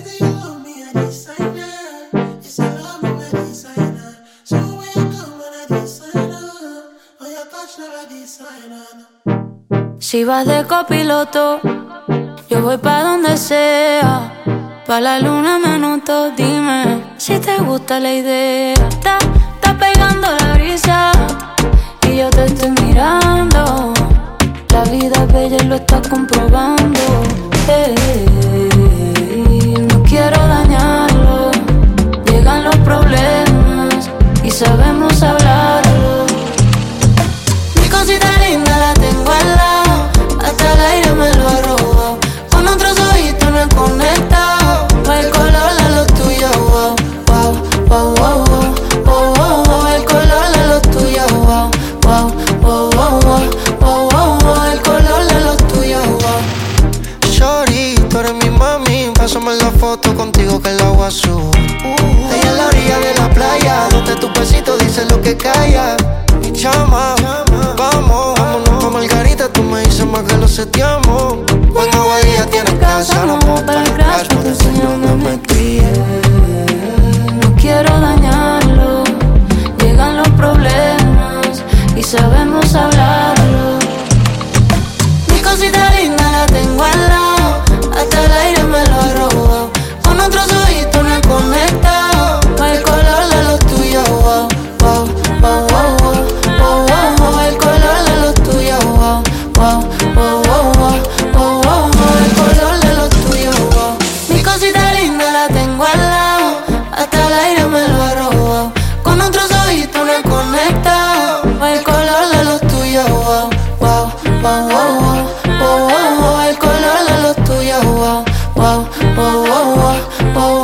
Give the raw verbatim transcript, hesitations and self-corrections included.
Si vas de copiloto, yo voy pa' donde sea. Pa' la luna me anoto, dime si te gusta la idea. Está, está pegando la brisa y yo te estoy mirando. La vida es bella y lo estás comprobando. Hey, no quiero dañarlo. Llegan los problemas y sabemos hablarlo. Mi cosita linda la tengo al lado, hasta el aire me lo ha robado. Con otros ojitos no he conectado. El color de los tuyos, wow, wow, wow, wow, wow, wow, wow. El color de los tuyos, wow, wow, wow, wow, wow, wow, wow. El color de los tuyos, wow. Shorty, tú eres mi mami, pásame la foto contigo que el agua sube. Uh, Ahí en la orilla de la playa, donde tu besito dice lo que calla. Mi chama, vamos, vámonos pa' Margarita, tú me dices más que lo seteamos. En Aguadilla tienes casa, no puedo para el crash, pero te enseño donde me crié. No quiero dañarlo, llegan los problemas y sabemos hablarlo. Mi cosita linda la tengo al lado, hasta el aire me lo ha robado. Con otros ojitos no he conectado. El color de los tuyos, wow, wow, wow, wow, wow, wow, wow. El color de los tuyos, wow, wow, wow, wow, wow, wow, wow. El color de los tuyos, wow. Mi cosita linda la tengo al lado, hasta el aire me lo ha robado. Con otros ojitos no he conectado. El color de los tuyos, wow, wow, wow, wow, wow, wow, wow. El color de los tuyos, wow, wow, wow, wow, wow, wow.